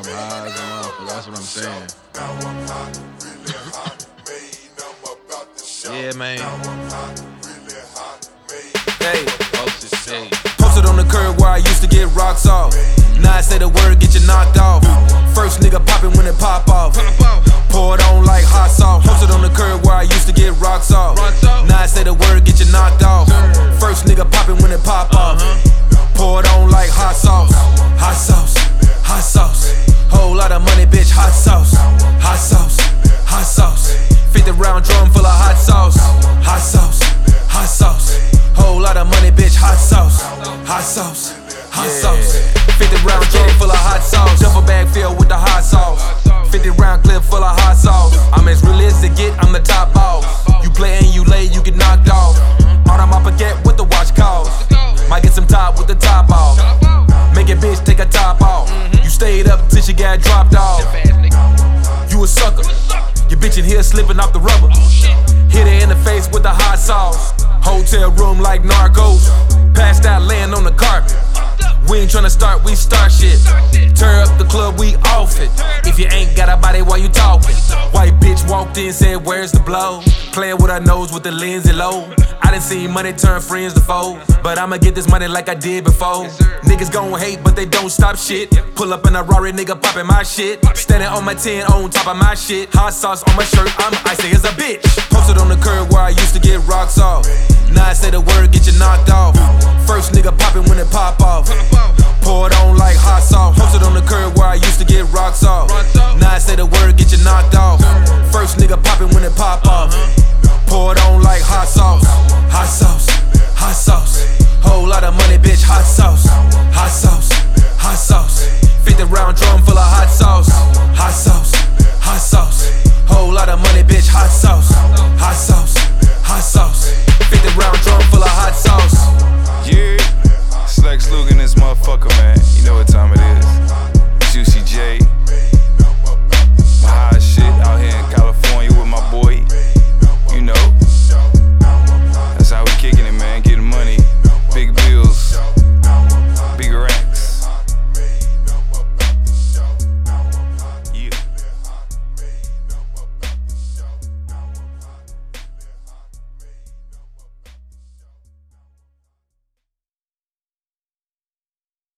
high as a motherfucker, that's what I'm saying. Yeah, man. Hey, Hey. posted on the curb where I used to get rocks off. Now I say the word, get you knocked off. First nigga poppin' when it pop off. Pour it on like hot sauce. Posted on the curb where I used to get rocks off. Now I say the word, get you knocked off. First nigga poppin' when it pop off. Pour it on like hot sauce. Hot sauce, hot sauce. Whole lot of money, bitch, hot sauce. Hot sauce, hot sauce. 50 round drum full of hot sauce. Hot sauce, hot sauce. Whole lot of money, bitch, hot sauce. Hot sauce, hot sauce. 50 round drum full of hot sauce. Duffel bag filled with the hot sauce. 50 round clip full of hot sauce. I'm as real as it get, I'm the top boss. You play and you lay, you get knocked off. All on my forget what the watch cost. Might get some top with the top off. Make a bitch take a top off. You stayed up till she got dropped off. You a sucker. Your bitch in here slipping off the rubber. Hit her in the face with the hot sauce. Hotel room like narcos. Passed out laying on the carpet. We ain't tryna start, we start shit. Turn up the club, we off it. If you ain't got a body, why you talking? White bitch walked in, said, where's the blow? Playing with her nose with the lens and low. I done seen money turn friends to foes, but I'ma get this money like I did before. Niggas gon' hate, but they don't stop shit. Pull up in a Rari, nigga poppin' my shit. Standing on my 10 on top of my shit. Hot sauce on my shirt, I'm icy as a bitch. Posted on the curb where I used to get rocks off. Now I say the word, get you knocked off. First nigga poppin' when it pop off. Pour it on like hot sauce. Posted on the curb where I used to get rocks off. Now I say the word, get you knocked off. First nigga poppin' when it pop off. Pour it on like hot sauce. Hot sauce,